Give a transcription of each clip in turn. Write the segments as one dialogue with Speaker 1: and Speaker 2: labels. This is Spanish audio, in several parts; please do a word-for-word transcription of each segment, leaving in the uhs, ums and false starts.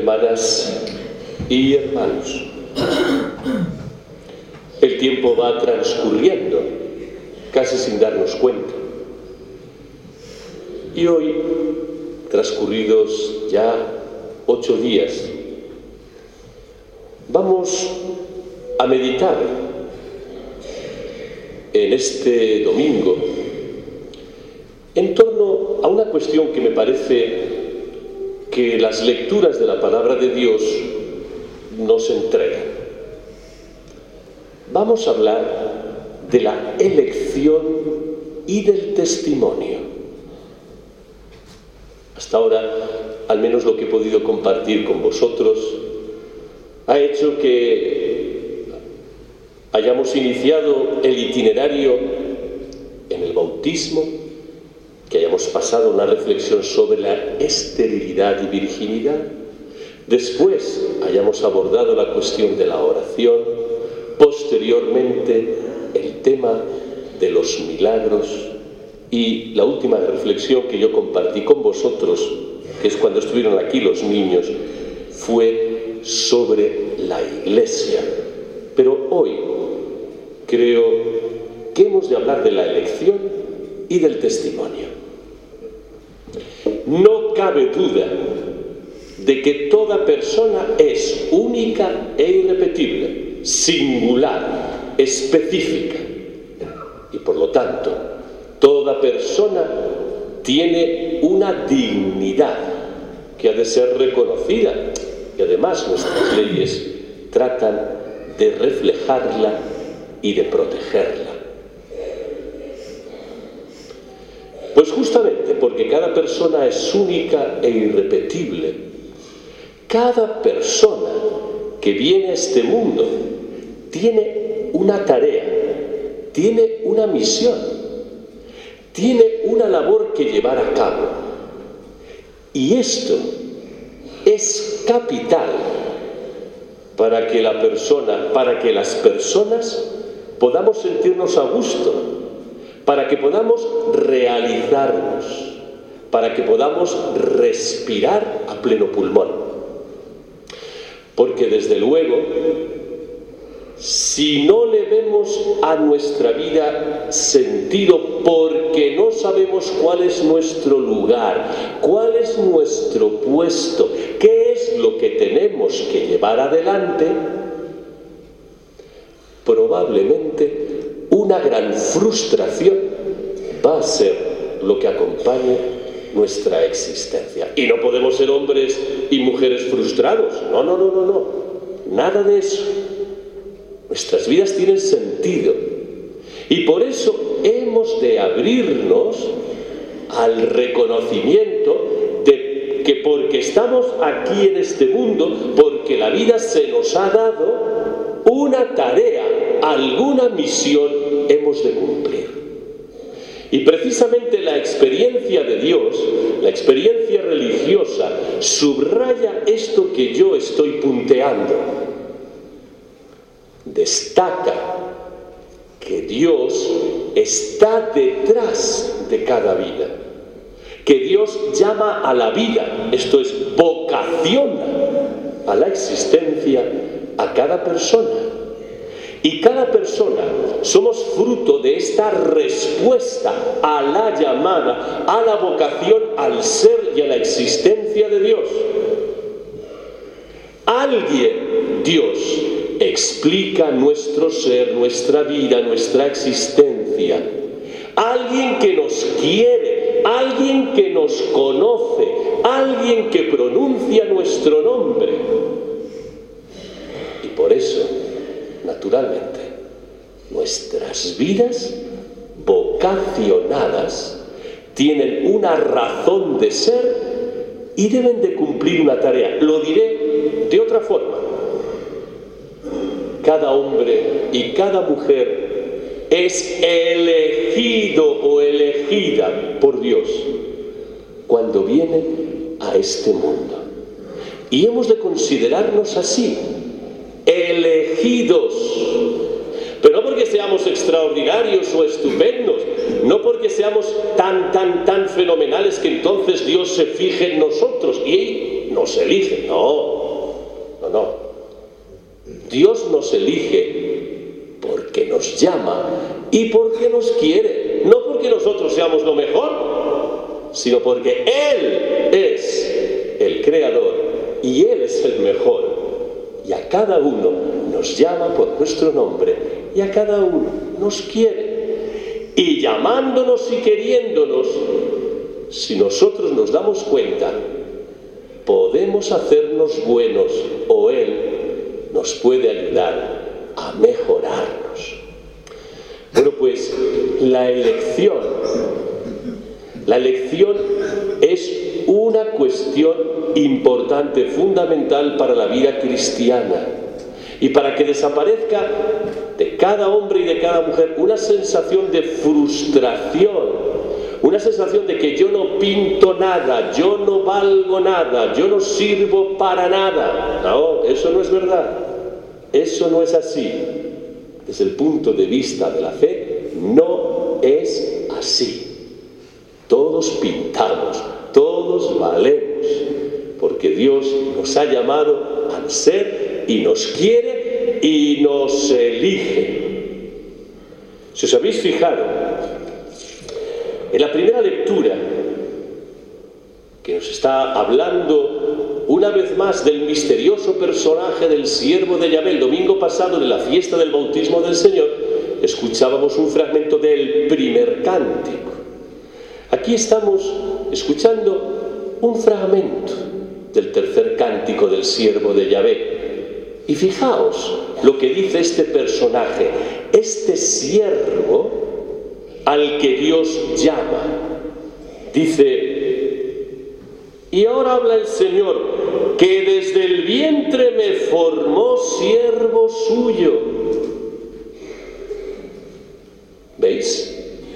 Speaker 1: Hermanas y hermanos, el tiempo va transcurriendo, casi sin darnos cuenta. Y hoy, transcurridos ya ocho días, vamos a meditar en este domingo en torno a una cuestión que me parece que las lecturas de la palabra de Dios nos entregan. Vamos a hablar de la elección y del testimonio. Hasta ahora, al menos lo que he podido compartir con vosotros, ha hecho que hayamos iniciado el itinerario en el bautismo, que hayamos pasado una reflexión sobre la esterilidad y virginidad, después hayamos abordado la cuestión de la oración, posteriormente el tema de los milagros y la última reflexión que yo compartí con vosotros, que es cuando estuvieron aquí los niños, fue sobre la Iglesia. Pero hoy creo que hemos de hablar de la elección y del testimonio. No cabe duda de que toda persona es única e irrepetible, singular, específica. Y por lo tanto, toda persona tiene una dignidad que ha de ser reconocida. Y además nuestras leyes tratan de reflejarla y de protegerla. Pues justamente porque cada persona es única e irrepetible, cada persona que viene a este mundo tiene una tarea, tiene una misión, tiene una labor que llevar a cabo. Y esto es capital para que la persona, para que las personas podamos sentirnos a gusto, para que podamos realizarnos, para que podamos respirar a pleno pulmón. Porque desde luego, si no le vemos a nuestra vida sentido porque no sabemos cuál es nuestro lugar, cuál es nuestro puesto, qué es lo que tenemos que llevar adelante, probablemente una gran frustración va a ser lo que acompañe nuestra existencia. Y no podemos ser hombres y mujeres frustrados. No, no, no, no, no. Nada de eso. Nuestras vidas tienen sentido. Y por eso hemos de abrirnos al reconocimiento de que porque estamos aquí en este mundo, porque la vida se nos ha dado, una tarea, alguna misión hemos de cumplir. Y precisamente la experiencia de Dios, la experiencia religiosa, subraya esto que yo estoy punteando. Destaca que Dios está detrás de cada vida, que Dios llama a la vida, esto es, vocaciona a la existencia a cada persona. Y cada persona somos fruto de esta respuesta a la llamada, a la vocación, al ser y a la existencia de Dios. Alguien, Dios, explica nuestro ser, nuestra vida, nuestra existencia. Alguien que nos quiere, alguien que nos conoce, alguien que pronuncia nuestro nombre. Y por eso, naturalmente, nuestras vidas vocacionadas tienen una razón de ser y deben de cumplir una tarea. Lo diré de otra forma. Cada hombre y cada mujer es elegido o elegida por Dios cuando viene a este mundo. Y hemos de considerarnos así, elegidos, pero no porque seamos extraordinarios o estupendos, no porque seamos tan, tan, tan fenomenales que entonces Dios se fije en nosotros. Y nos elige. No, no, no. Dios nos elige porque nos llama y porque nos quiere. No porque nosotros seamos lo mejor, sino porque Él es el creador y Él es el mejor. Y a cada uno nos llama por nuestro nombre y a cada uno nos quiere. Y llamándonos y queriéndonos, si nosotros nos damos cuenta, podemos hacernos buenos o Él nos puede ayudar a mejorarnos. Bueno, pues la elección, la elección es una cuestión importante, fundamental para la vida cristiana. Y para que desaparezca de cada hombre y de cada mujer una sensación de frustración, una sensación de que yo no pinto nada, yo no valgo nada, yo no sirvo para nada. No, eso no es verdad. Eso no es así. Desde el punto de vista de la fe, no es así. Todos pintamos, todos valemos, porque Dios nos ha llamado al ser y nos quiere y nos elige. Si os habéis fijado, en la primera lectura, que nos está hablando una vez más del misterioso personaje del siervo de Yahvé, el domingo pasado, en la fiesta del bautismo del Señor, escuchábamos un fragmento del primer cántico. Aquí estamos escuchando un fragmento del tercer cántico del siervo de Yahvé. Y fijaos lo que dice este personaje, este siervo al que Dios llama. Dice, y ahora habla el Señor, que desde el vientre me formó siervo suyo. ¿Veis?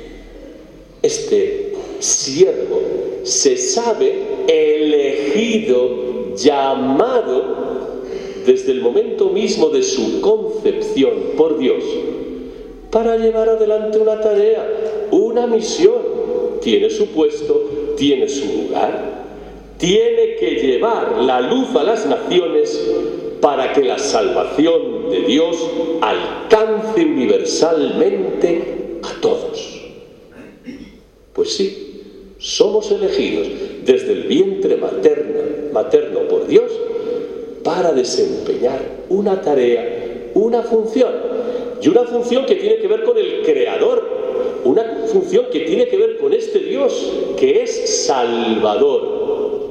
Speaker 1: Este siervo se sabe elegido, llamado desde el momento mismo de su concepción por Dios para llevar adelante una tarea, una misión. Tiene su puesto, tiene su lugar, tiene que llevar la luz a las naciones para que la salvación de Dios alcance universalmente a todos. Pues sí, somos elegidos desde el vientre materno, materno por Dios para desempeñar una tarea, una función, y una función que tiene que ver con el Creador, una función que tiene que ver con este Dios que es Salvador.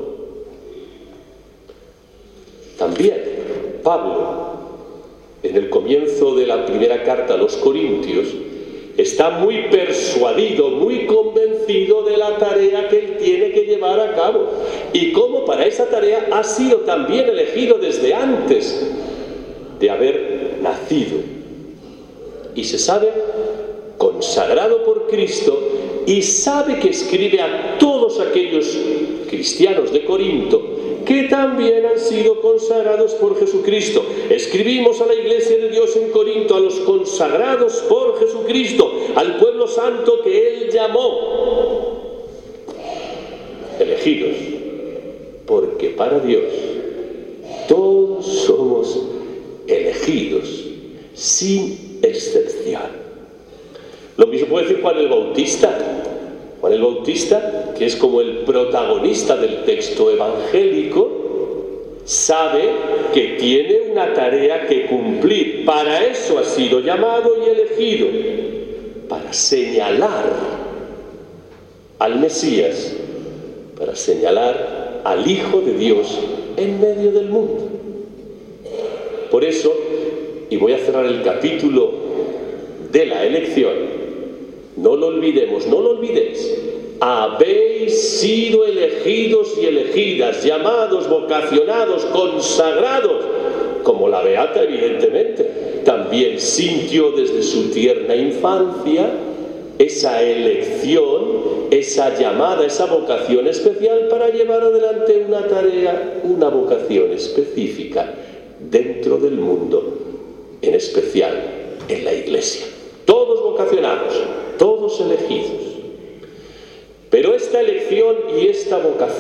Speaker 1: También Pablo, en el comienzo de la primera carta a los Corintios, está muy persuadido, muy convencido de la tarea que él tiene que llevar a cabo y cómo para esa tarea ha sido también elegido desde antes de haber nacido. Y se sabe consagrado por Cristo y sabe que escribe a todos aquellos cristianos de Corinto que también han sido consagrados por Jesucristo. Escribimos a la iglesia de Dios en Corinto, a los consagrados por Jesucristo, al pueblo santo que Él llamó. Elegidos, porque para Dios todos somos elegidos, sin excepción. Lo mismo puede decir Juan el Bautista. Juan el Bautista, que es como el protagonista del texto evangélico, sabe que tiene una tarea que cumplir. Para eso ha sido llamado y elegido, para señalar al Mesías, para señalar al Hijo de Dios en medio del mundo. Por eso, y voy a cerrar el capítulo de la elección, no lo olvidemos, no lo olvidéis. Habéis sido elegidos y elegidas, llamados, vocacionados, consagrados, como la beata evidentemente. También sintió desde su tierna infancia esa elección, esa llamada, esa vocación especial para llevar adelante una tarea, una vocación específica dentro del mundo, en especial en la Iglesia. Todos vocacionados, todos elegidos. Pero esta elección y esta vocación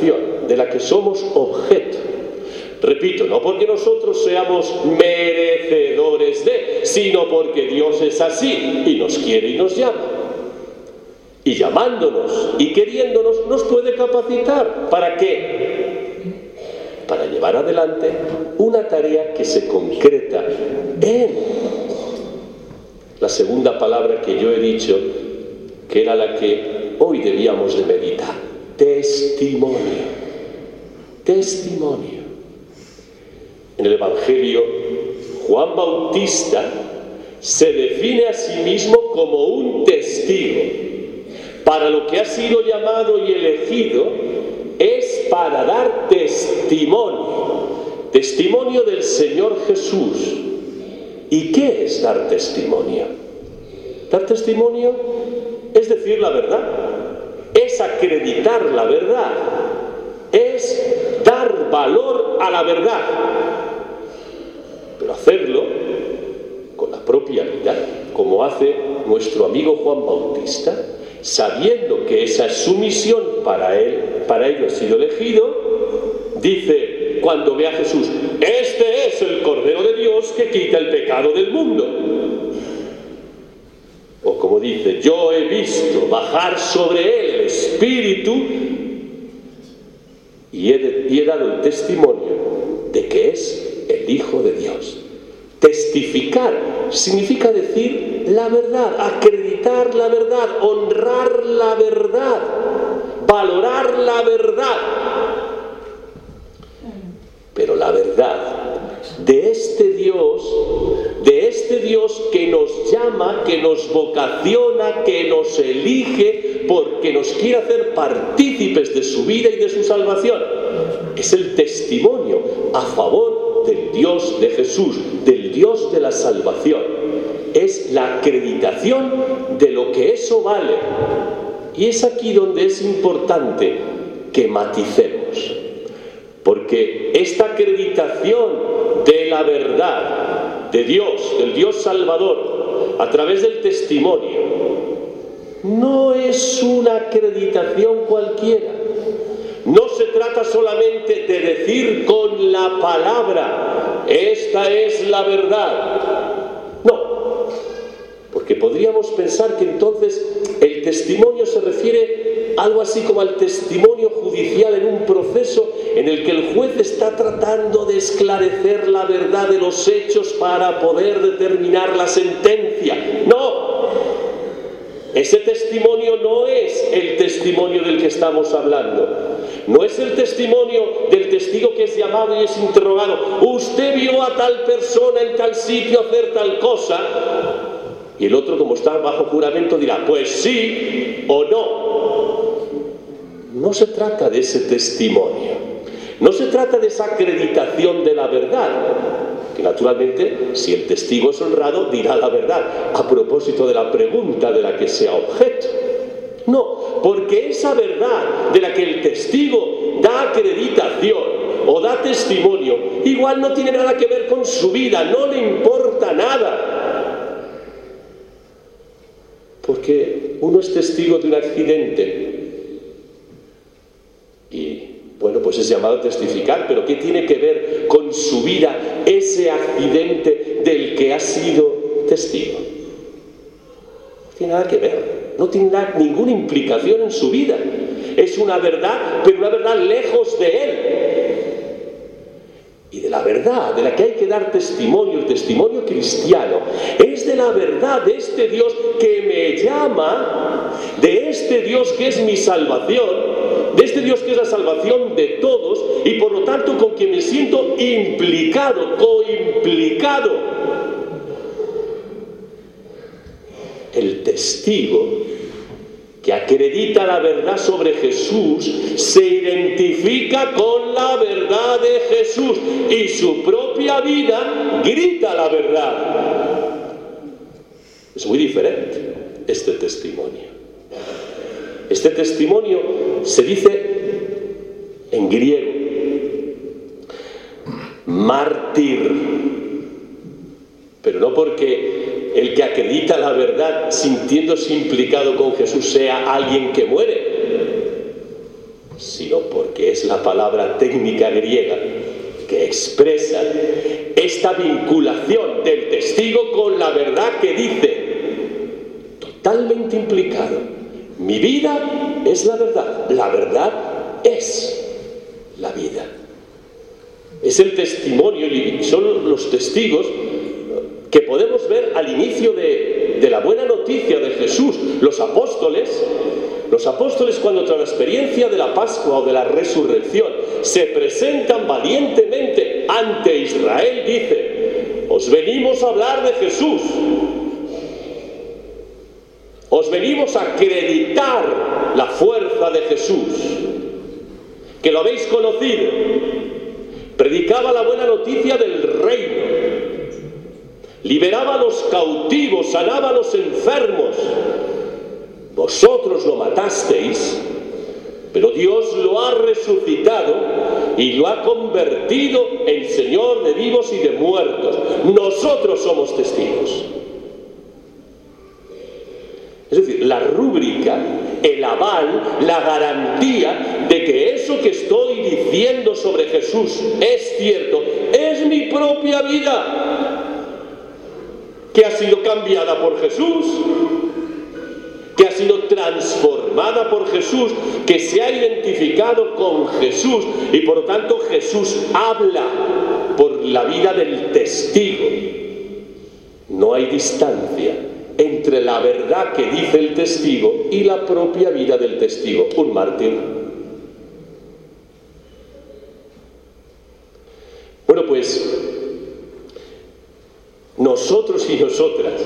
Speaker 1: de la que somos objeto. Repito, no porque nosotros seamos merecedores de, sino porque Dios es así y nos quiere y nos llama. Y llamándonos y queriéndonos nos puede capacitar. ¿Para qué? Para llevar adelante una tarea que se concreta en la segunda palabra que yo he dicho, que era la que hoy debíamos de meditar: testimonio. Testimonio. En el Evangelio, Juan Bautista se define a sí mismo como un testigo. Para lo que ha sido llamado y elegido es para dar testimonio. Testimonio del Señor Jesús. ¿Y qué es dar testimonio? Dar testimonio es decir la verdad, es acreditar la verdad, es dar valor a la verdad, pero hacerlo con la propia vida, como hace nuestro amigo Juan Bautista, sabiendo que esa es su misión, para él, para ello ha sido elegido. Dice, cuando ve a Jesús: este es el Cordero de Dios que quita el pecado del mundo. O como dice: yo he visto bajar sobre él el Espíritu y he, de, y he dado el testimonio de que es el Hijo de Dios. Testificar significa decir la verdad, acreditar la verdad, honrar la verdad, valorar la verdad. Pero la verdad de este Dios, de este Dios que nos llama, que nos vocaciona, que nos elige, porque nos quiere hacer partícipes de su vida y de su salvación, es el testimonio a favor del Dios de Jesús, del Dios de la salvación. Es la acreditación de lo que eso vale. Y es aquí donde es importante que maticemos, porque esta acreditación de la verdad de Dios, del Dios Salvador, a través del testimonio, no es una acreditación cualquiera. No se trata solamente de decir con la palabra: esta es la verdad. No, porque podríamos pensar que entonces el testimonio se refiere algo así como al testimonio judicial en un proceso en el que el juez está tratando de esclarecer la verdad de los hechos para poder determinar la sentencia. No, ese testimonio no es el testimonio del que estamos hablando. No es el testimonio del testigo que es llamado y es interrogado: usted vio a tal persona en tal sitio hacer tal cosa. Y el otro, como está bajo juramento, dirá: pues sí o no. No se trata de ese testimonio. No se trata de esa acreditación de la verdad, que naturalmente, si el testigo es honrado, dirá la verdad, a propósito de la pregunta de la que sea objeto. No, porque esa verdad de la que el testigo da acreditación o da testimonio, igual no tiene nada que ver con su vida, no le importa nada. Porque uno es testigo de un accidente y, bueno, pues es llamado a testificar, pero ¿qué tiene que ver con su vida ese accidente del que ha sido testigo? No tiene nada que ver, no tiene nada, ninguna implicación en su vida. Es una verdad, pero una verdad lejos de él. Y de la verdad de la que hay que dar testimonio, el testimonio cristiano, es de la verdad de este Dios que me llama, de este Dios que es mi salvación, de este Dios que es la salvación de todos, y por lo tanto con quien me siento implicado, coimplicado. El testigo que acredita la verdad sobre Jesús se identifica con la verdad de Jesús y su propia vida grita la verdad. Es muy diferente este testimonio. Este testimonio se dice en griego mártir, pero no porque el que acredita la verdad sintiéndose implicado con Jesús sea alguien que muere, sino porque es es la palabra técnica griega que expresa esta vinculación del testigo con la verdad que dice, totalmente implicado. Mi vida es la verdad, la verdad es la vida. Es el testimonio y son los testigos que podemos ver al inicio de, de la buena noticia de Jesús. Los apóstoles, los apóstoles cuando tras la experiencia de la Pascua o de la resurrección se presentan valientemente ante Israel, dice, os venimos a hablar de Jesús, os venimos a acreditar la fuerza de Jesús, que lo habéis conocido. Predicaba la buena noticia del reino, liberaba a los cautivos, sanaba a los enfermos. Vosotros lo matasteis, pero Dios lo ha resucitado y lo ha convertido en Señor de vivos y de muertos. Nosotros somos testigos. Es decir, la rúbrica, el aval, la garantía de que eso que estoy diciendo sobre Jesús es cierto, es mi propia vida, que ha sido cambiada por Jesús, que ha sido transformada por Jesús, que se ha identificado con Jesús y por lo tanto Jesús habla por la vida del testigo. No hay distancia entre la verdad que dice el testigo y la propia vida del testigo, un mártir. Bueno, pues nosotros y nosotras,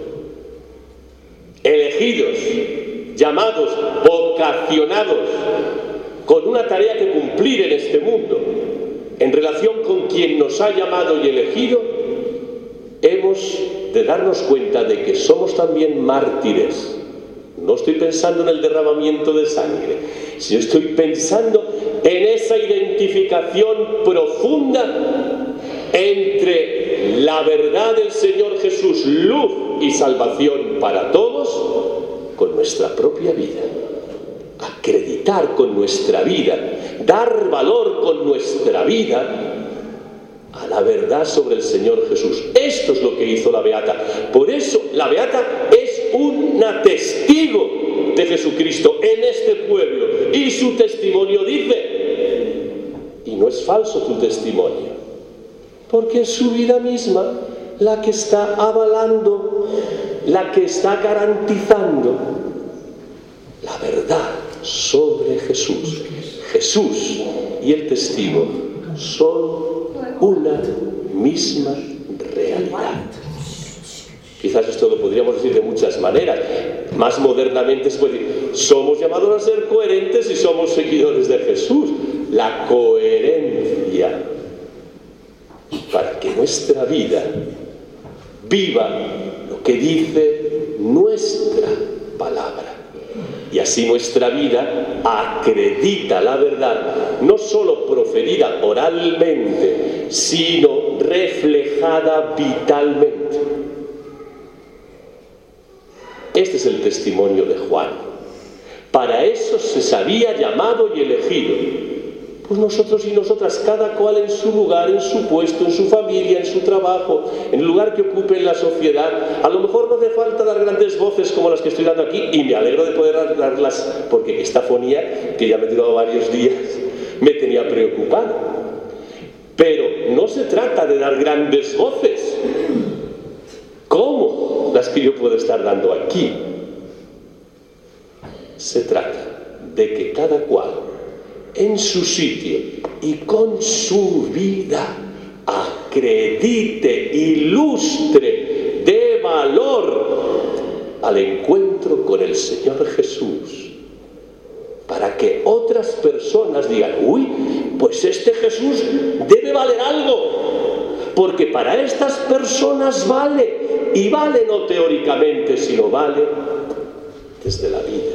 Speaker 1: elegidos, llamados, vocacionados, con una tarea que cumplir en este mundo, en relación con quien nos ha llamado y elegido, hemos de darnos cuenta de que somos también mártires. No estoy pensando en el derramamiento de sangre, sino estoy pensando en esa identificación profunda entre la verdad del Señor Jesús, luz y salvación para todos, con nuestra propia vida. Acreditar con nuestra vida, dar valor con nuestra vida a la verdad sobre el Señor Jesús. Esto es lo que hizo la Beata. Por eso la Beata es una testigo de Jesucristo en este pueblo. Y su testimonio dice, y no es falso tu testimonio, porque es su vida misma la que está avalando, la que está garantizando la verdad sobre Jesús. Jesús y el testigo son una misma realidad. Quizás esto lo podríamos decir de muchas maneras. Más modernamente se puede decir, somos llamados a ser coherentes y somos seguidores de Jesús. La coherencia para que nuestra vida viva lo que dice nuestra palabra. Y así nuestra vida acredita la verdad, no solo proferida oralmente, sino reflejada vitalmente. Este es el testimonio de Juan. Para eso se sabía llamado y elegido. Pues nosotros y nosotras, cada cual en su lugar, en su puesto, en su familia, en su trabajo, en el lugar que ocupe en la sociedad. A lo mejor no hace falta dar grandes voces como las que estoy dando aquí, y me alegro de poder darlas, porque esta fonía, que ya me ha durado varios días, me tenía preocupado. Pero no se trata de dar grandes voces, como las que yo puedo estar dando aquí. Se trata de que cada cual, en su sitio y con su vida, acredite, ilustre, dé valor al encuentro con el Señor Jesús, para que otras personas digan, uy, pues este Jesús debe valer algo, porque para estas personas vale, y vale no teóricamente, sino vale desde la vida.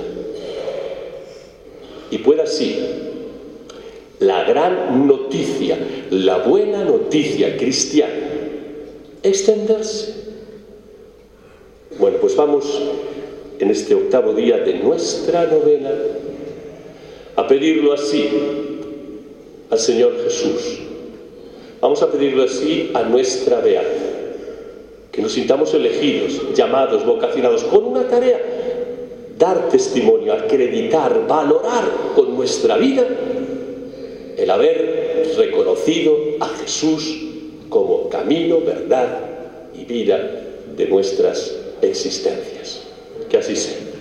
Speaker 1: Y pueda así la gran noticia, la buena noticia cristiana, extenderse. Bueno, pues vamos en este octavo día de nuestra novena a pedirlo así, al Señor Jesús. Vamos a pedirle así a nuestra Beata, que nos sintamos elegidos, llamados, vocacionados, con una tarea: dar testimonio, acreditar, valorar con nuestra vida el haber reconocido a Jesús como camino, verdad y vida de nuestras existencias. Que así sea.